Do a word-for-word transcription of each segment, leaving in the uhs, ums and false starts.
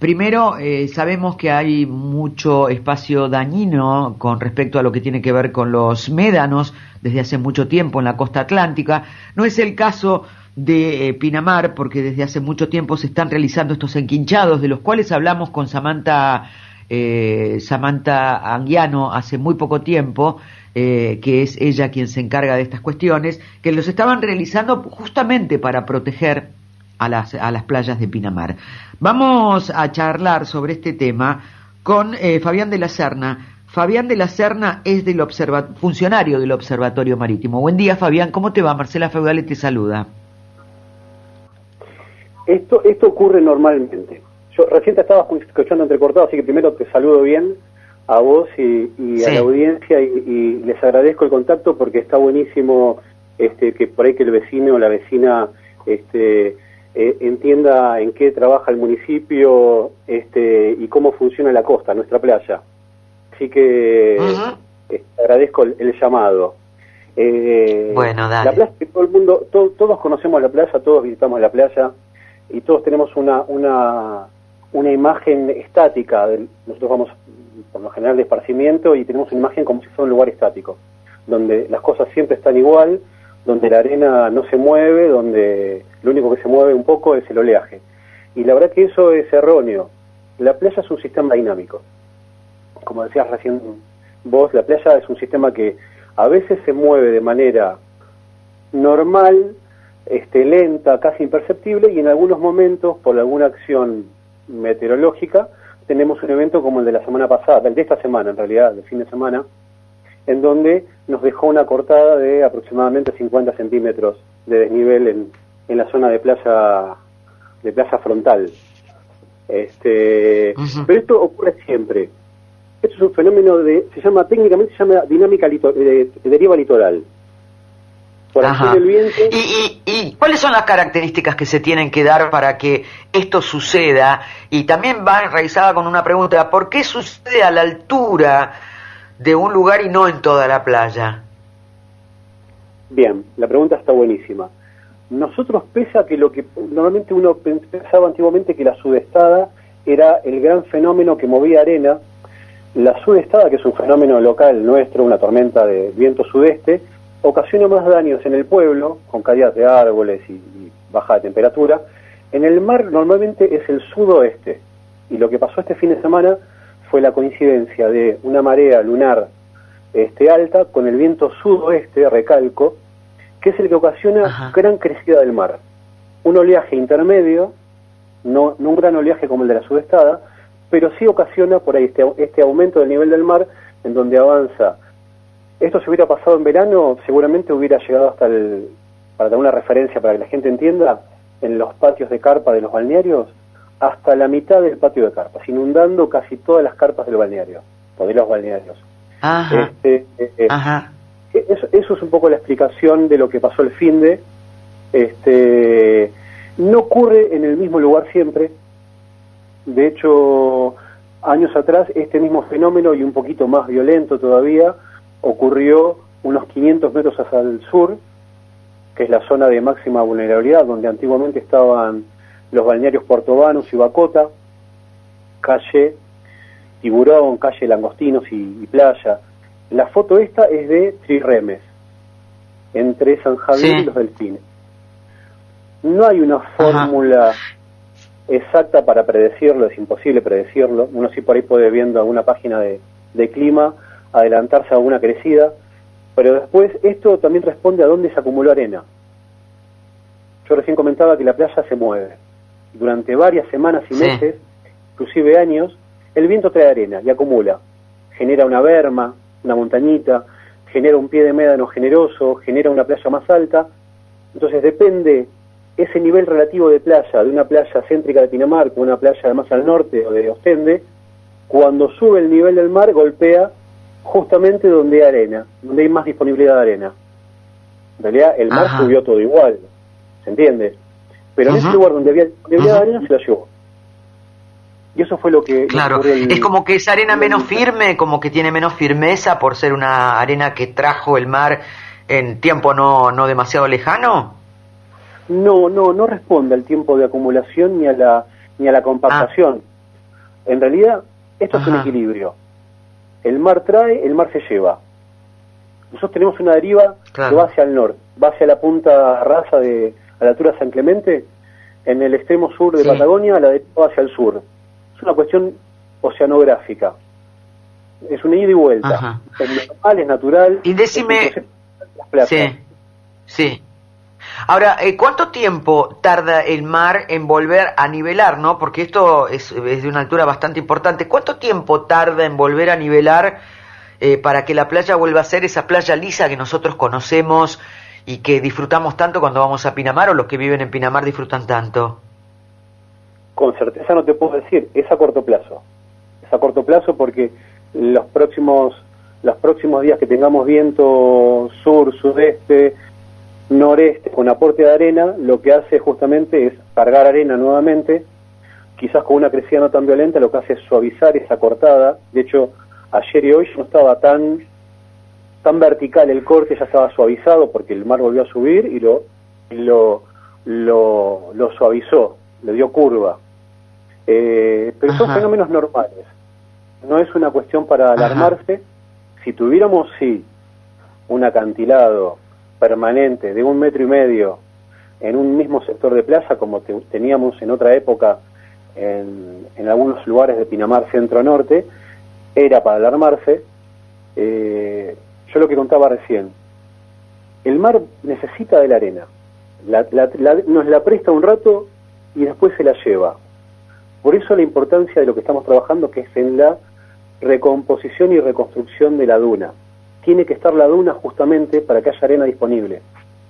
Primero, eh, sabemos que hay mucho espacio dañino con respecto a lo que tiene que ver con los médanos desde hace mucho tiempo en la costa atlántica. No es el caso de eh, Pinamar, porque desde hace mucho tiempo se están realizando estos enquinchados, de los cuales hablamos con Samantha, eh, Samantha Anguiano hace muy poco tiempo, eh, que es ella quien se encarga de estas cuestiones, que los estaban realizando justamente para proteger a las, a las playas de Pinamar. Vamos a charlar sobre este tema con eh, Fabián de la Serna. Fabián de la Serna es del observa- funcionario del Observatorio Marítimo. Buen día, Fabián, ¿cómo te va? Marcela Feudale te saluda. Esto, esto ocurre normalmente. Yo recién te estaba escuchando entrecortado, así que primero te saludo bien a vos y, y sí. a la audiencia y, y les agradezco el contacto porque está buenísimo este, que por ahí que el vecino o la vecina este, eh, entienda en qué trabaja el municipio este, y cómo funciona la costa, nuestra playa. Así que uh-huh. eh, agradezco el, el llamado. Eh, bueno, dale. La playa, todo el mundo, to, todos conocemos la playa, todos visitamos la playa y todos tenemos una una una imagen estática. De, nosotros vamos por lo general de esparcimiento y tenemos una imagen como si fuera un lugar estático, donde las cosas siempre están igual, donde la arena no se mueve, donde lo único que se mueve un poco es el oleaje. Y la verdad que eso es erróneo. La playa es un sistema dinámico. Como decías recién vos, la playa es un sistema que a veces se mueve de manera normal, este, lenta, casi imperceptible, y en algunos momentos, por alguna acción meteorológica, tenemos un evento como el de la semana pasada, el de esta semana en realidad, del fin de semana, en donde nos dejó una cortada de aproximadamente cincuenta centímetros de desnivel en, en la zona de playa de playa frontal. Este, uh-huh. Pero esto ocurre siempre. Esto es un fenómeno de, se llama, técnicamente se llama dinámica lito, de, de deriva litoral. Por Ajá. El viento. ¿Y, y, ¿Y cuáles son las características que se tienen que dar para que esto suceda? Y también va enraizada con una pregunta, ¿por qué sucede a la altura de un lugar y no en toda la playa? Bien, la pregunta está buenísima. Nosotros, pese a que lo que normalmente uno pensaba antiguamente que la sudestada era el gran fenómeno que movía arena, la sudestada, que es un fenómeno local nuestro, una tormenta de viento sudeste, ocasiona más daños en el pueblo, con caídas de árboles y, y baja de temperatura. En el mar normalmente es el sudoeste, y lo que pasó este fin de semana fue la coincidencia de una marea lunar este, alta con el viento sudoeste, recalco, que es el que ocasiona Ajá. gran crecida del mar. Un oleaje intermedio, no, no un gran oleaje como el de la sudestada, pero sí ocasiona por ahí este, este aumento del nivel del mar, en donde avanza. Esto si hubiera pasado en verano, seguramente hubiera llegado hasta el, para dar una referencia para que la gente entienda, en los patios de carpa de los balnearios, hasta la mitad del patio de carpas, inundando casi todas las carpas del balneario, o de los balnearios. Ajá. Este, eh, Ajá. Eso, eso es un poco la explicación de lo que pasó el finde. Este, no ocurre en el mismo lugar siempre. De hecho, años atrás, este mismo fenómeno, y un poquito más violento todavía, ocurrió unos quinientos metros hacia el sur, que es la zona de máxima vulnerabilidad, donde antiguamente estaban los balnearios Puerto Banús y Bacota, calle Tiburón, calle Langostinos y, y Playa. La foto esta es de Trirremes, entre San Javier sí. y los Delfines. No hay una fórmula Ajá. exacta para predecirlo, es imposible predecirlo. Uno sí por ahí puede, viendo alguna página de, de clima, adelantarse a alguna crecida, pero después esto también responde a dónde se acumuló arena. Yo recién comentaba que la playa se mueve. Durante varias semanas y meses, sí. inclusive años, el viento trae arena y acumula. Genera una berma, una montañita, genera un pie de médano generoso, genera una playa más alta. Entonces depende ese nivel relativo de playa, de una playa céntrica de Pinamar con una playa más al norte o de Ostende, cuando sube el nivel del mar golpea justamente donde hay arena, donde hay más disponibilidad de arena. En realidad el mar Ajá. subió todo igual, ¿se entiende? Pero uh-huh. en ese lugar donde había disponibilidad uh-huh. de arena se la llevó. Y eso fue lo que... Claro, el, es como que esa arena menos firme, como que tiene menos firmeza por ser una arena que trajo el mar en tiempo no, no demasiado lejano. No, no, no responde al tiempo de acumulación ni a la ni a la compactación. Ah. En realidad, esto Ajá. es un equilibrio. El mar trae, el mar se lleva. Nosotros tenemos una deriva claro. que va hacia el norte, va hacia la punta rasa de, a la altura de San Clemente, en el extremo sur de sí. Patagonia, la deriva va hacia el sur. Es una cuestión oceanográfica. Es una ida y vuelta. Ajá. Es normal, es natural. Y decime... Sí, sí. Ahora, eh, ¿cuánto tiempo tarda el mar en volver a nivelar, no? Porque esto es, es de una altura bastante importante. ¿Cuánto tiempo tarda en volver a nivelar eh, para que la playa vuelva a ser esa playa lisa que nosotros conocemos y que disfrutamos tanto cuando vamos a Pinamar, o los que viven en Pinamar disfrutan tanto? Con certeza no te puedo decir, es a corto plazo. Es a corto plazo porque los próximos, los próximos días que tengamos viento sur, sudeste, noreste con aporte de arena, lo que hace justamente es cargar arena nuevamente, quizás con una crecida no tan violenta, lo que hace es suavizar esa cortada. De hecho, ayer y hoy no estaba tan tan vertical el corte, ya estaba suavizado porque el mar volvió a subir y lo lo lo, lo suavizó, le dio curva. Eh, pero Ajá. son fenómenos normales, no es una cuestión para alarmarse. Ajá. Si tuviéramos, sí, un acantilado permanente de un metro y medio en un mismo sector de playa, como te, teníamos en otra época en, en algunos lugares de Pinamar centro-norte, era para alarmarse. Eh, yo lo que contaba recién, el mar necesita de la arena, la, la, la, nos la presta un rato y después se la lleva. Por eso la importancia de lo que estamos trabajando, que es en la recomposición y reconstrucción de la duna. Tiene que estar la duna justamente para que haya arena disponible.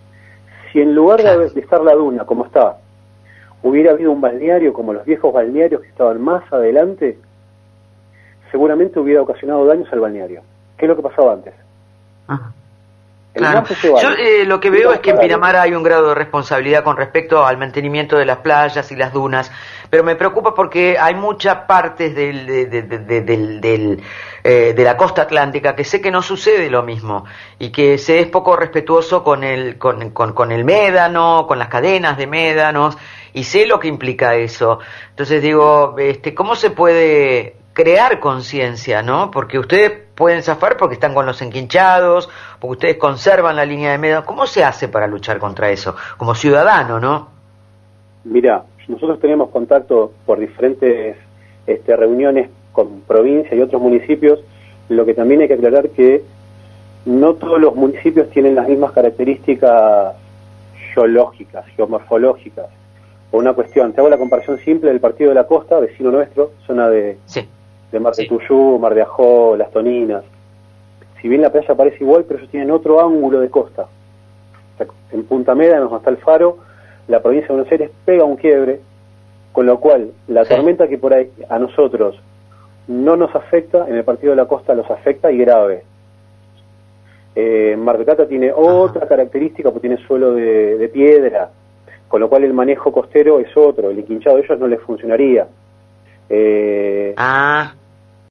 Si en lugar de, de estar la duna como está, hubiera habido un balneario como los viejos balnearios que estaban más adelante, seguramente hubiera ocasionado daños al balneario. ¿Qué es lo que pasaba antes? Ajá. Claro. Yo eh, lo que veo es que en Pinamar hay un grado de responsabilidad con respecto al mantenimiento de las playas y las dunas, pero me preocupa porque hay muchas partes del, de, de, de, del, del, eh, de la costa atlántica que sé que no sucede lo mismo y que se es poco respetuoso con el, con, con, con el médano, con las cadenas de médanos, y sé lo que implica eso. Entonces digo, este, ¿cómo se puede crear conciencia, no? Porque ustedes pueden zafar porque están con los enquinchados, porque ustedes conservan la línea de médano. ¿Cómo se hace para luchar contra eso? Como ciudadano, ¿no? Mira, nosotros tenemos contacto por diferentes este, reuniones con provincia y otros municipios. Lo que también hay que aclarar que no todos los municipios tienen las mismas características geológicas, geomorfológicas. Por una cuestión, te hago la comparación simple del Partido de la Costa, vecino nuestro, zona de... Sí. de Mar de sí. Tuyú, Mar de Ajó, Las Toninas. Si bien la playa parece igual, pero ellos tienen otro ángulo de costa. O sea, en Punta Médanos, donde está el faro, la provincia de Buenos Aires pega un quiebre, con lo cual la sí. tormenta que por ahí a nosotros no nos afecta, en el Partido de la Costa los afecta y grave. Eh, Mar del Plata tiene otra Ajá. característica, porque tiene suelo de, de piedra, con lo cual el manejo costero es otro, el enquinchado de ellos no les funcionaría. Eh, ah,